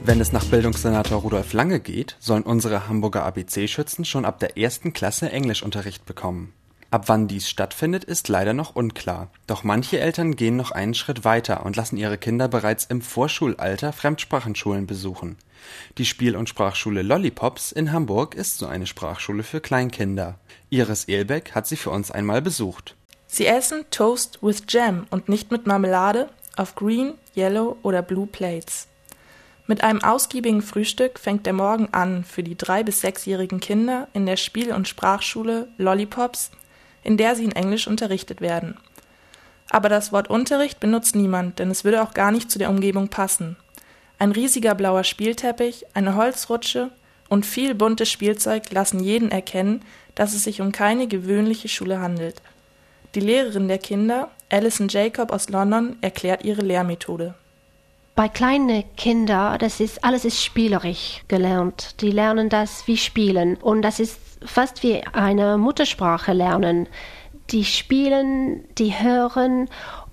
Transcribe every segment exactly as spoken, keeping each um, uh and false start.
Wenn es nach Bildungssenator Rudolf Lange geht, sollen unsere Hamburger A B C-Schützen schon ab der ersten Klasse Englischunterricht bekommen. Ab wann dies stattfindet, ist leider noch unklar. Doch manche Eltern gehen noch einen Schritt weiter und lassen ihre Kinder bereits im Vorschulalter Fremdsprachenschulen besuchen. Die Spiel- und Sprachschule Lollipops in Hamburg ist so eine Sprachschule für Kleinkinder. Iris Ehlbeck hat sie für uns einmal besucht. Sie essen Toast with Jam und nicht mit Marmelade auf Green, Yellow oder Blue Plates. Mit einem ausgiebigen Frühstück fängt der Morgen an für die drei- bis sechsjährigen Kinder in der Spiel- und Sprachschule Lollipops, in der sie in Englisch unterrichtet werden. Aber das Wort Unterricht benutzt niemand, denn es würde auch gar nicht zu der Umgebung passen. Ein riesiger blauer Spielteppich, eine Holzrutsche und viel buntes Spielzeug lassen jeden erkennen, dass es sich um keine gewöhnliche Schule handelt. Die Lehrerin der Kinder, Alison Jacob aus London, erklärt ihre Lehrmethode. Bei kleinen Kindern, das ist alles ist spielerisch gelernt. Die lernen das wie Spielen und das ist fast wie eine Muttersprache lernen. Die spielen, die hören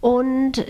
und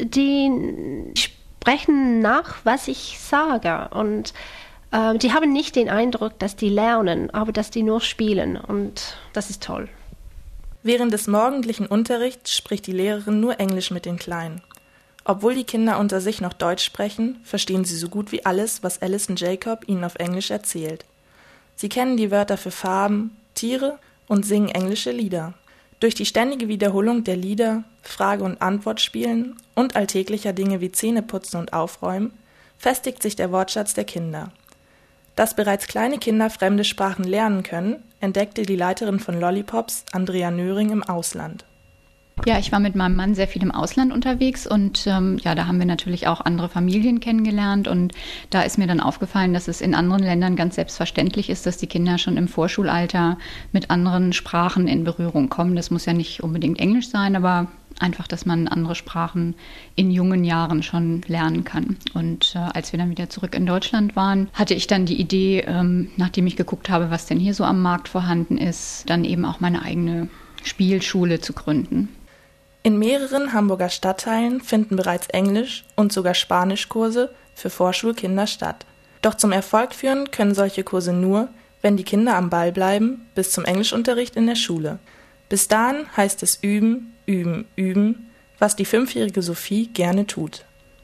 die sprechen nach, was ich sage. Und äh, die haben nicht den Eindruck, dass die lernen, aber dass die nur spielen. Und das ist toll. Während des morgendlichen Unterrichts spricht die Lehrerin nur Englisch mit den Kleinen. Obwohl die Kinder unter sich noch Deutsch sprechen, verstehen sie so gut wie alles, was Alison Jacob ihnen auf Englisch erzählt. Sie kennen die Wörter für Farben, Tiere und singen englische Lieder. Durch die ständige Wiederholung der Lieder, Frage- und Antwortspielen und alltäglicher Dinge wie Zähneputzen und Aufräumen festigt sich der Wortschatz der Kinder. Dass bereits kleine Kinder fremde Sprachen lernen können, entdeckte die Leiterin von Lollipops, Andrea Nöring, im Ausland. Ja, ich war mit meinem Mann sehr viel im Ausland unterwegs und ähm, ja, da haben wir natürlich auch andere Familien kennengelernt und da ist mir dann aufgefallen, dass es in anderen Ländern ganz selbstverständlich ist, dass die Kinder schon im Vorschulalter mit anderen Sprachen in Berührung kommen. Das muss ja nicht unbedingt Englisch sein, aber einfach, dass man andere Sprachen in jungen Jahren schon lernen kann. Und äh, als wir dann wieder zurück in Deutschland waren, hatte ich dann die Idee, ähm, nachdem ich geguckt habe, was denn hier so am Markt vorhanden ist, dann eben auch meine eigene Spielschule zu gründen. In mehreren Hamburger Stadtteilen finden bereits Englisch- und sogar Spanischkurse für Vorschulkinder statt. Doch zum Erfolg führen können solche Kurse nur, wenn die Kinder am Ball bleiben, bis zum Englischunterricht in der Schule. Bis dahin heißt es üben, üben, üben, was die fünfjährige Sophie gerne tut.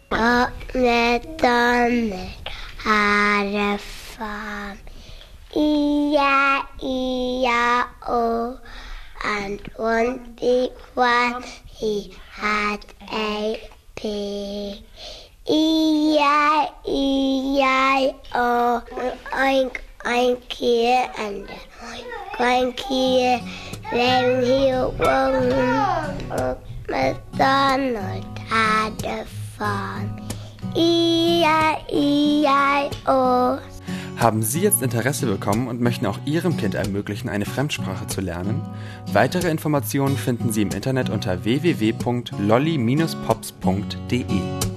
Ia, ia, oh. And one big one, he had a pig. E I E I O, oink, oink here and oink, oink here. Then he won. MacDonald had a farm. E I E I O. Haben Sie jetzt Interesse bekommen und möchten auch Ihrem Kind ermöglichen, eine Fremdsprache zu lernen? Weitere Informationen finden Sie im Internet unter w w w punkt lolli Bindestrich pops punkt d e.